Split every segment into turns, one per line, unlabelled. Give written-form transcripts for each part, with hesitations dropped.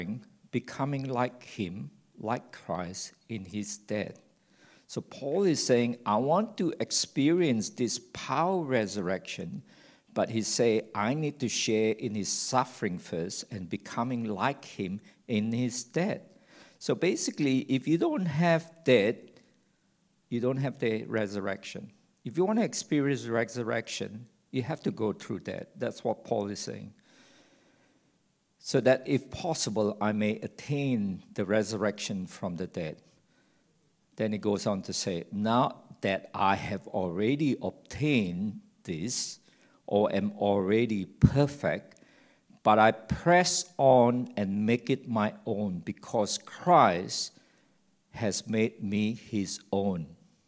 becoming like him, like Christ in his death. So Paul is saying, I want to experience this power resurrection, but he say, I need to share in his suffering first and becoming like him in his death. So basically, if you don't have death, you don't have the resurrection. If you want to experience resurrection, you have to go through that. That's what Paul is saying. So that if possible, I may attain the resurrection from the dead. Then he goes on to say, not that I have already obtained this or am already perfect, but I press on and make it my own because Christ has made me his own.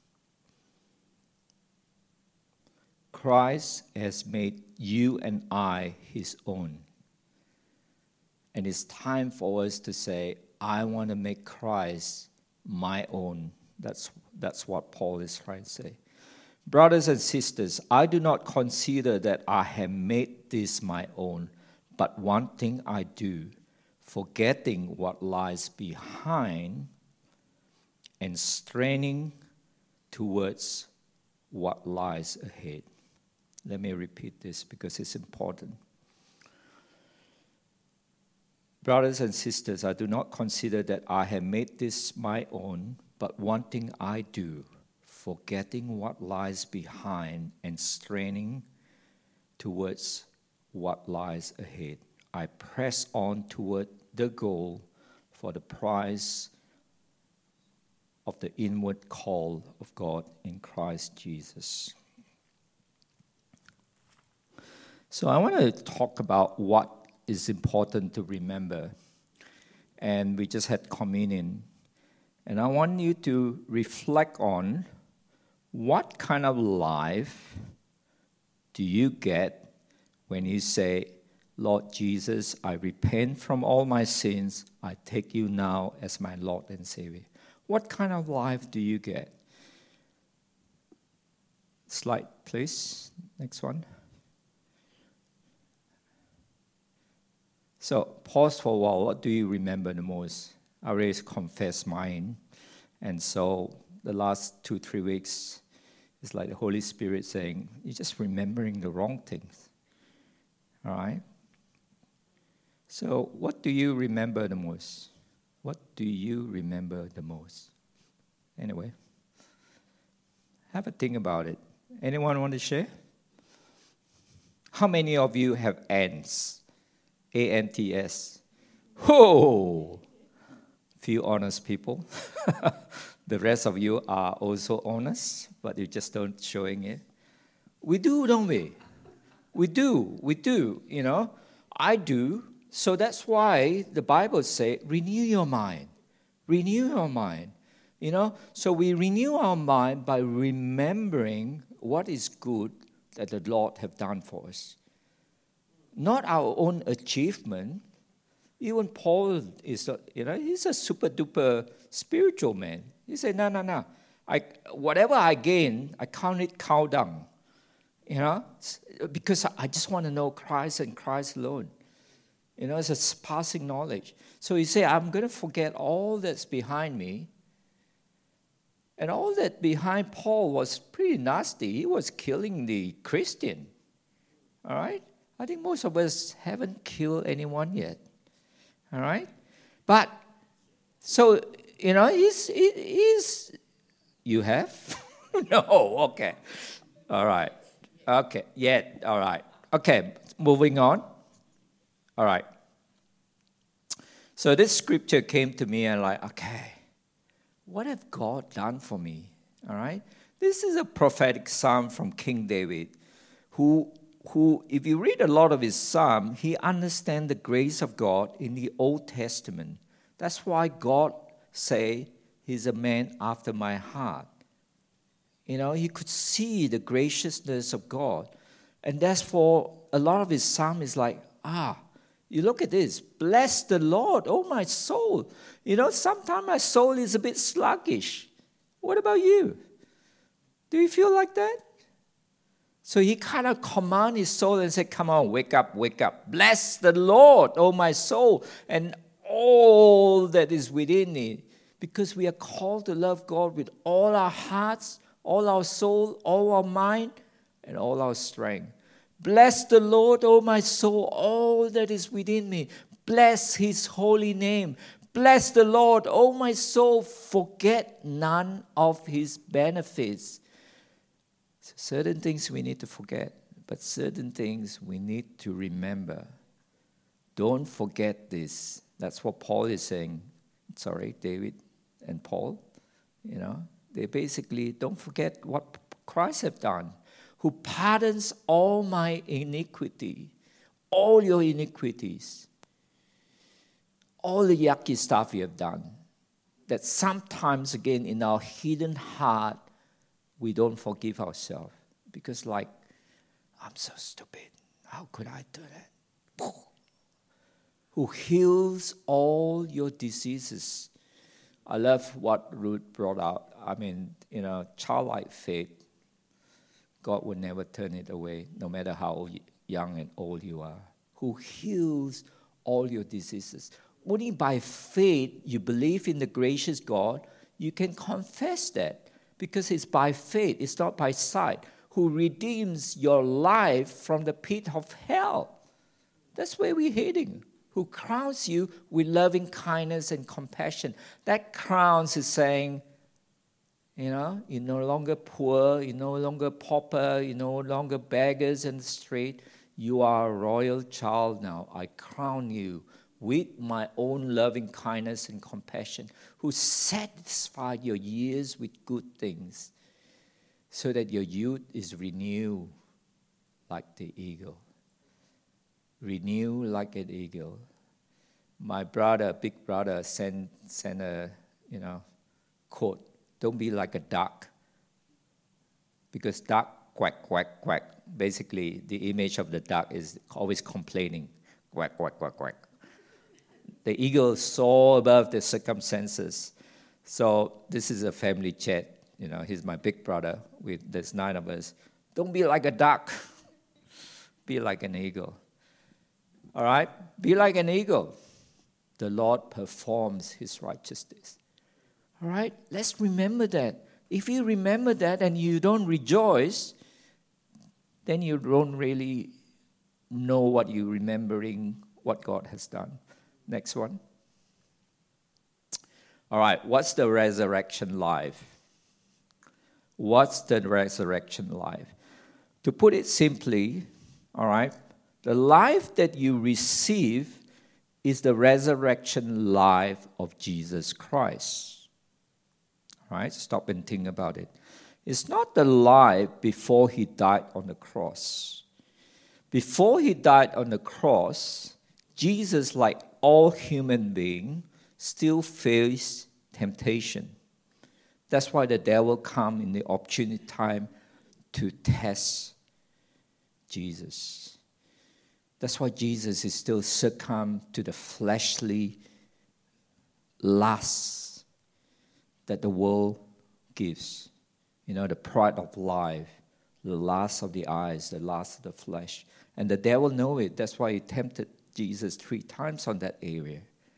Christ has made you and I his own. And it's time for us to say, I want to make Christ my own. That's what Paul is trying to say. Brothers and sisters, I do not consider that I have made this my own, but one thing I do, forgetting what lies behind and straining towards what lies ahead. Let me repeat this because it's important. Brothers and sisters, I do not consider that I have made this my own, but one thing I do, forgetting what lies behind and straining towards what lies ahead. I press on toward the goal for the prize of the inward call of God in Christ Jesus. So I want to talk about what is important to remember. And we just had communion. And I want you to reflect on what kind of life do you get when you say, Lord Jesus, I repent from all my sins. I take you now as my Lord and Savior. What kind of life do you get? Slide, please. Next one. So pause for a while. What do you remember the most? I already confessed mine. And so the last 2-3 weeks, it's like the Holy Spirit saying, you're just remembering the wrong things. All right? So what do you remember the most? What do you remember the most? Anyway, have a think about it. Anyone want to share? How many of you have ants? A-N-T-S. Whoa! Few honest people. The rest of you are also honest, but you just don't showing it. We do, don't we? We do, you know. I do. So that's why the Bible says, renew your mind. Renew your mind. You know, so we renew our mind by remembering what is good that the Lord have done for us. Not our own achievement. Even Paul is, he's a super duper spiritual man. He said, no. Whatever I gain, I count down. You know, because I just want to know Christ and Christ alone. You know, it's a passing knowledge. So he said, I'm going to forget all that's behind me. And all that behind Paul was pretty nasty. He was killing the Christian. All right? I think most of us haven't killed anyone yet. All right? But, so, you know, he's you have? No, okay. All right. Okay, yeah, all right. Okay, moving on. All right. So this scripture came to me and like, okay, what have God done for me? All right? This is a prophetic psalm from King David, who if you read a lot of his psalm, he understands the grace of God in the Old Testament. That's why God say he's a man after my heart. You know, he could see the graciousness of God. And that's for a lot of his psalm is like, you look at this. Bless the Lord, oh my soul. You know, sometimes my soul is a bit sluggish. What about you? Do you feel like that? So he kind of command his soul and said, come on, wake up. Bless the Lord, oh my soul. And all that is within me, because we are called to love God with all our hearts, all our soul, all our mind, and all our strength. Bless the Lord, O my soul, all that is within me. Bless his holy name. Bless the Lord, O my soul, forget none of his benefits. Certain things we need to forget, but certain things we need to remember. Don't forget this. That's what Paul is saying. Sorry, David and Paul. They basically don't forget what Christ have done, who pardons all my iniquity, all your iniquities, all the yucky stuff you have done, that sometimes, again, in our hidden heart, we don't forgive ourselves. Because I'm so stupid. How could I do that? Who heals all your diseases. I love what Ruth brought out. Childlike faith, God will never turn it away, no matter how young and old you are. Who heals all your diseases. Only by faith you believe in the gracious God, you can confess that. Because it's by faith, it's not by sight. Who redeems your life from the pit of hell. That's where we're heading. Who crowns you with loving kindness and compassion. That crowns is saying, you're no longer poor, you're no longer pauper, you're no longer beggars in the street. You are a royal child now. I crown you with my own loving kindness and compassion, who satisfied your years with good things, so that your youth is renewed like the eagle. Renew like an eagle. My big brother, sent a quote. Don't be like a duck, because duck quack quack quack. Basically, the image of the duck is always complaining, quack quack quack quack. The eagle soar above the circumstances. So this is a family chat. He's my big brother. There's 9 of us. Don't be like a duck. Be like an eagle. All right? Be like an eagle. The Lord performs his righteousness. All right? Let's remember that. If you remember that and you don't rejoice, then you don't really know what you're remembering, what God has done. Next one. All right, what's the resurrection life? What's the resurrection life? To put it simply, all right, the life that you receive is the resurrection life of Jesus Christ. All right, stop and think about it. It's not the life before he died on the cross. Before he died on the cross, Jesus, like all human beings, still faced temptation. That's why the devil come in the opportune time to test Jesus. That's why Jesus is still succumb to the fleshly lusts that the world gives. The pride of life, the lust of the eyes, the lust of the flesh. And the devil know it. That's why he tempted Jesus 3 times on that area.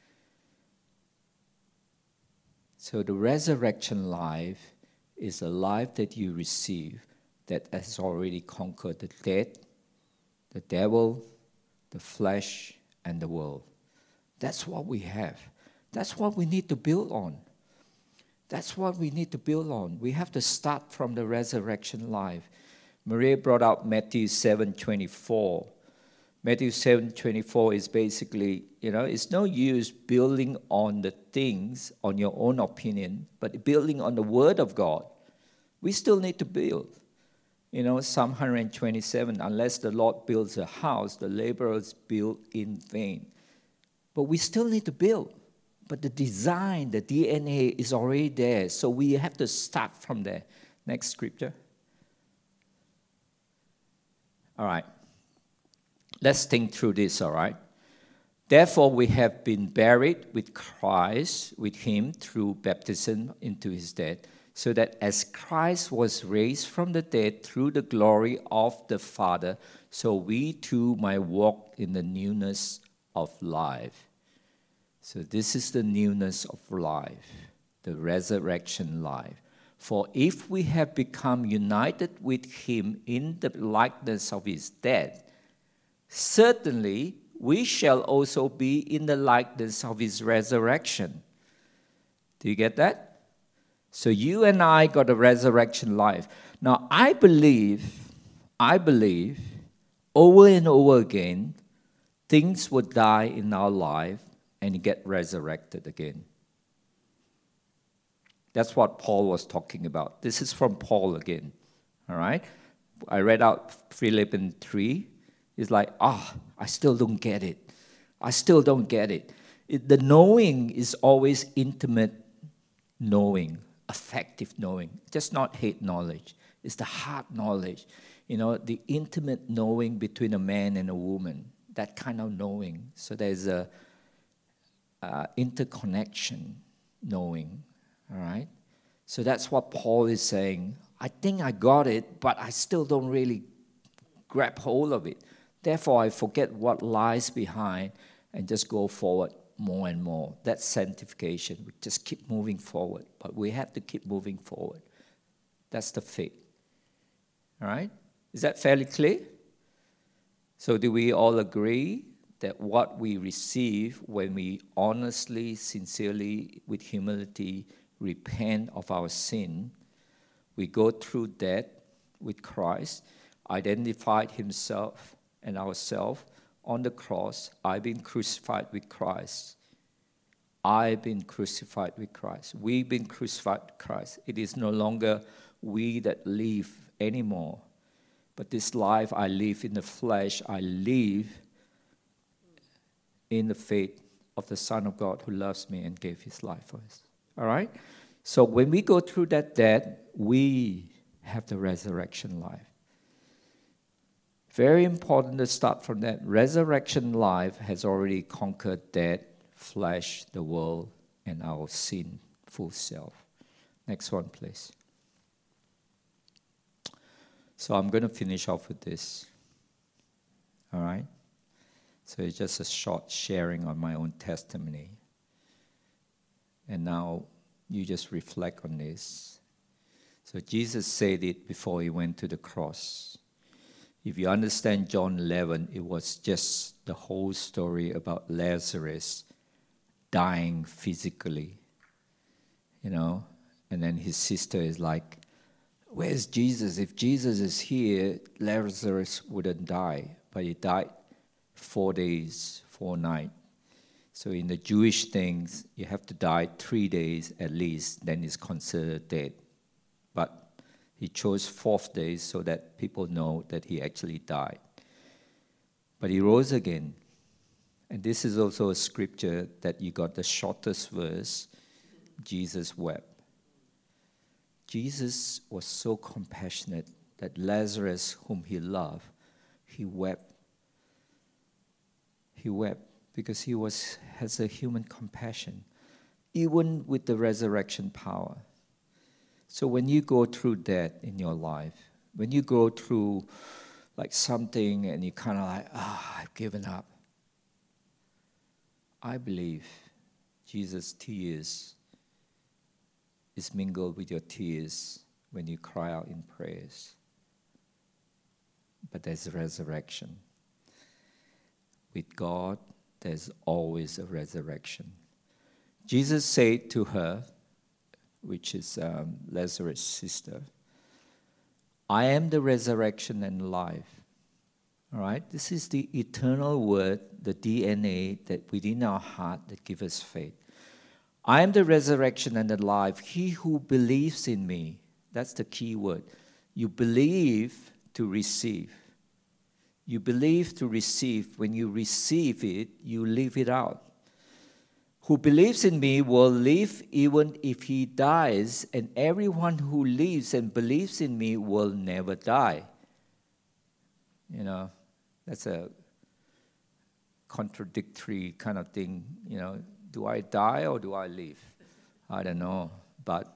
So the resurrection life is a life that you receive that has already conquered the death, the devil, the flesh, and the world. That's what we have. That's what we need to build on. That's what we need to build on. We have to start from the resurrection life. Maria brought out Matthew 7:24. Matthew 7:24 is basically, it's no use building on the things, on your own opinion, but building on the Word of God. We still need to build. Psalm 127, unless the Lord builds a house, the laborers build in vain. But we still need to build. But the design, the DNA is already there, so we have to start from there. Next scripture. All right. Let's think through this, all right? Therefore, we have been buried with Christ, with him, through baptism into his death, so that as Christ was raised from the dead through the glory of the Father, so we too might walk in the newness of life. So this is the newness of life, the resurrection life. For if we have become united with him in the likeness of his death, certainly we shall also be in the likeness of his resurrection. Do you get that? So you and I got a resurrection life. Now I believe, over and over again, things would die in our life and get resurrected again. That's what Paul was talking about. This is from Paul again. All right? I read out Philippians 3. It's like, I still don't get it. The knowing is always intimate knowing, affective knowing, just not head knowledge. It's the heart knowledge. The intimate knowing between a man and a woman, that kind of knowing. So there's a interconnection knowing, all right? So that's what Paul is saying. I think I got it, but I still don't really grab hold of it. Therefore, I forget what lies behind and just go forward more and more. That's sanctification. We just keep moving forward, but we have to keep moving forward. That's the faith. All right? Is that fairly clear? So do we all agree that what we receive when we honestly, sincerely, with humility, repent of our sin, we go through that with Christ, identified himself and ourselves on the cross. I've been crucified with Christ. I've been crucified with Christ. We've been crucified with Christ. It is no longer we that live anymore, but this life I live in the flesh, I live in the faith of the Son of God who loves me and gave his life for us. All right? So when we go through that death, we have the resurrection life. Very important to start from that. Resurrection life has already conquered death, flesh, the world, and our sinful self. Next one, please. So I'm going to finish off with this. All right? So it's just a short sharing on my own testimony. And now you just reflect on this. So Jesus said it before he went to the cross. If you understand John 11, it was just the whole story about Lazarus dying physically, and then his sister is like, where's Jesus? If Jesus is here, Lazarus wouldn't die, but he died 4 days, 4 nights. So in the Jewish things, you have to die 3 days at least, then it's considered dead. But he chose 4th day so that people know that he actually died. But he rose again. And this is also a scripture that you got the shortest verse. Jesus wept. Jesus was so compassionate that Lazarus, whom he loved, he wept. He wept because he has a human compassion, even with the resurrection power. So when you go through that in your life, when you go through like something and you kind of like, I've given up, I believe Jesus' tears is mingled with your tears when you cry out in prayers. But there's a resurrection. With God, there's always a resurrection. Jesus said to her, which is Lazarus' sister, I am the resurrection and life. All right? This is the eternal word, the DNA that within our heart that gives us faith. I am the resurrection and the life. He who believes in me, that's the key word. You believe to receive. You believe to receive. When you receive it, you live it out. Who believes in me will live even if he dies, and everyone who lives and believes in me will never die. That's a contradictory kind of thing. Do I die or do I live? I don't know. But,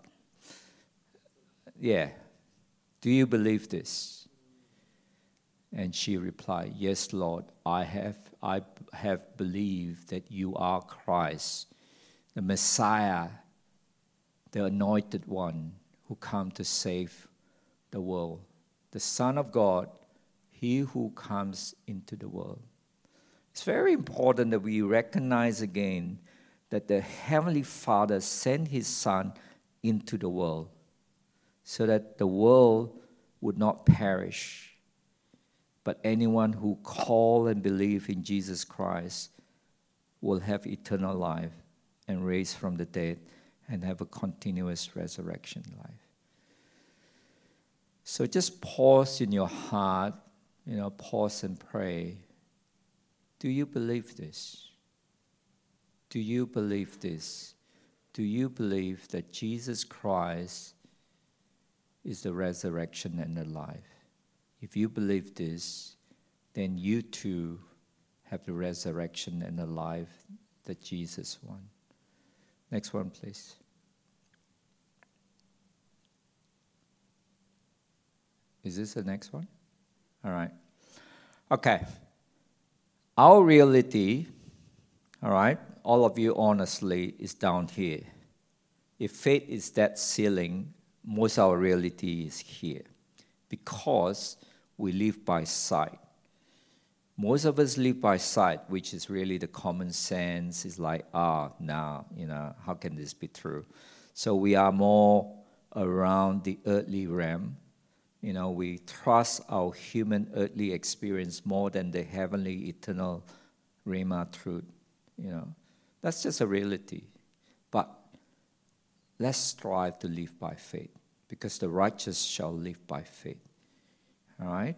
yeah. Do you believe this? And she replied, yes, Lord, I have I have believed that you are Christ, the Messiah, the anointed one who come to save the world, the Son of God, he who comes into the world. It's very important that we recognize again that the Heavenly Father sent his Son into the world so that the world would not perish, but anyone who call and believe in Jesus Christ will have eternal life and raise from the dead and have a continuous resurrection life. So just pause in your heart, pause and pray. Do you believe this? Do you believe this? Do you believe that Jesus Christ is the resurrection and the life? If you believe this, then you too have the resurrection and the life that Jesus won. Next one, please. Is this the next one? All right. Okay. Our reality, all right, all of you honestly, is down here. If faith is that ceiling, most of our reality is here because we live by sight. Most of us live by sight, which is really the common sense. It's like, how can this be true? So we are more around the earthly realm. We trust our human earthly experience more than the heavenly eternal Rhema truth. That's just a reality. But let's strive to live by faith, because the righteous shall live by faith. All right?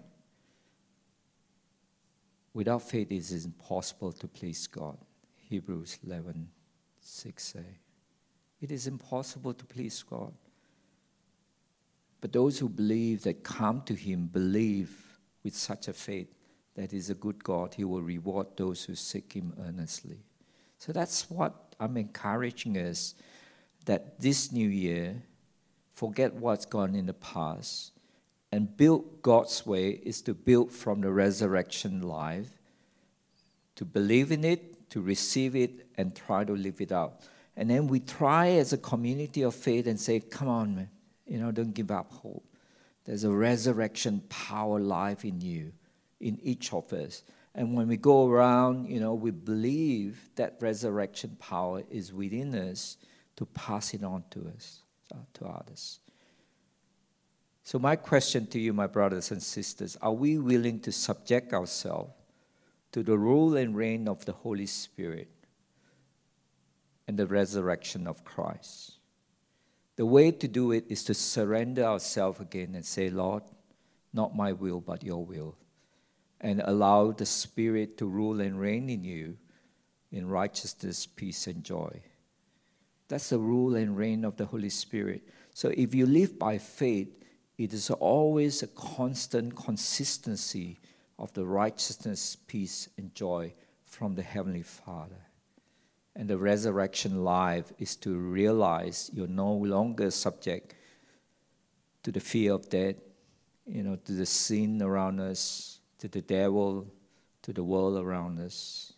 Without faith, it is impossible to please God. Hebrews 11:6 say. It is impossible to please God. But those who believe, that come to him, believe with such a faith that he's a good God. He will reward those who seek him earnestly. So that's what I'm encouraging us, that this new year, forget what's gone in the past and build God's way is to build from the resurrection life, to believe in it, to receive it, and try to live it out. And then we try as a community of faith and say, come on, man. Don't give up hope. There's a resurrection power life in you, in each of us. And when we go around, we believe that resurrection power is within us to pass it on to us, to others. So my question to you, my brothers and sisters, are we willing to subject ourselves to the rule and reign of the Holy Spirit and the resurrection of Christ? The way to do it is to surrender ourselves again and say, Lord, not my will, but your will. And allow the Spirit to rule and reign in you in righteousness, peace, and joy. That's the rule and reign of the Holy Spirit. So if you live by faith, it is always a constant consistency of the righteousness, peace, and joy from the Heavenly Father. And the resurrection life is to realize you're no longer subject to the fear of death, to the sin around us, to the devil, to the world around us.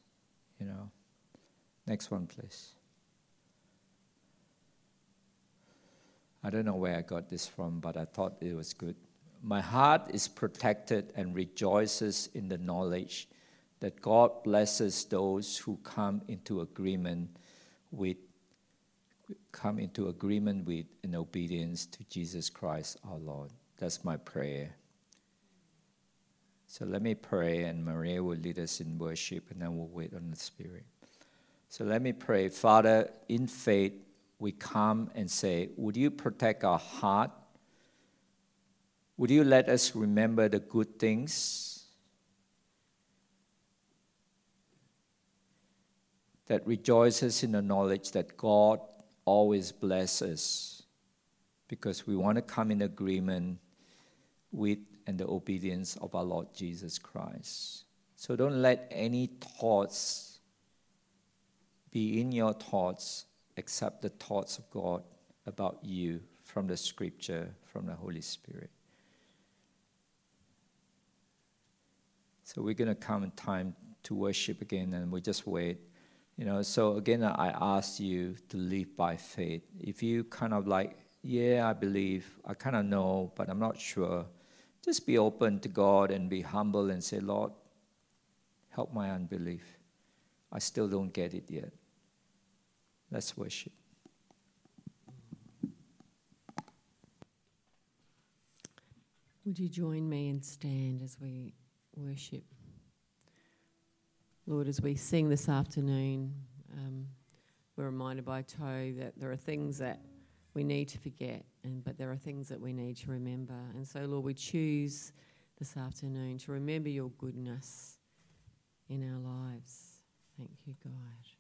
Next one, please. I don't know where I got this from, but I thought it was good. My heart is protected and rejoices in the knowledge that God blesses those who come into agreement with in obedience to Jesus Christ our Lord. That's my prayer. So let me pray, and Maria will lead us in worship, and then we'll wait on the Spirit. So let me pray. Father, in faith, we come and say, would you protect our heart? Would you let us remember the good things that rejoices in the knowledge that God always blesses us, because we want to come in agreement with and the obedience of our Lord Jesus Christ. So don't let any thoughts be in your thoughts except the thoughts of God about you from the Scripture, from the Holy Spirit. So we're going to come in time to worship again, and we just wait. So again, I ask you to live by faith. If you kind of like, yeah, I believe, I kind of know, but I'm not sure, just be open to God and be humble and say, Lord, help my unbelief. I still don't get it yet. Let's worship.
Would you join me and stand as we worship? Lord, as we sing this afternoon, we're reminded by Toe that there are things that we need to forget, but there are things that we need to remember. And so, Lord, we choose this afternoon to remember your goodness in our lives. Thank you, God.